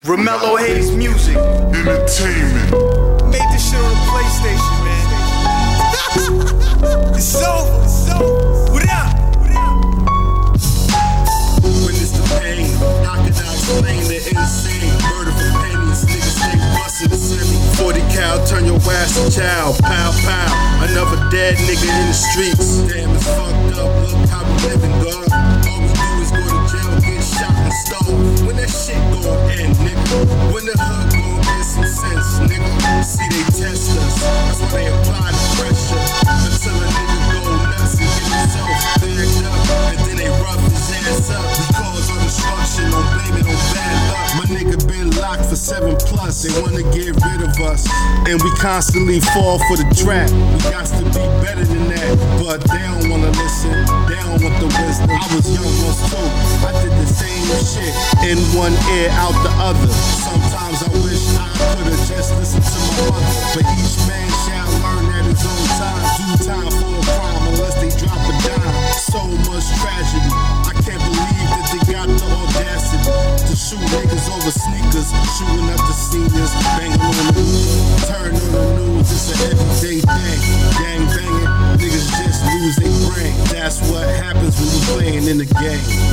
Romello Hayes Music Entertainment. made this shit on the PlayStation, man. It's over. What up? When it's the pain, how can I explain the insane murder for pennies? Niggas stay bustin' the semi. 40 cal, turn your ass to child. Pow, pow. Another dead nigga in the streets. Damn, it's fucked up. Look how we living, God. All we do is go to jail, get shot and stole. When that shit gon' end, nigga? When the hood gon' get some sense, nigga? See, they test us. That's why they apply the pressure. Until a nigga go nuts and get himself bagged up. And then they rough his ass up. We cause all destruction, don't blame it on bad luck. My nigga been locked for 7+. They wanna get rid of us. And we constantly fall for the trap. We got to be better than that. But they don't wanna listen. They don't want the wisdom. I was young once too. I did the same shit. In one ear, out the other. Sometimes I wish I could've just listened to my mother. But each man shall learn at his own time. Due time for a crime unless they drop a dime. So much tragedy. I can't believe that they got the audacity to shoot niggas over sneakers, shooting up the seniors, banging on the news. Turn on the news, it's an everyday thing. Gang banging, niggas just lose their brain. That's what happens when you playing in the game.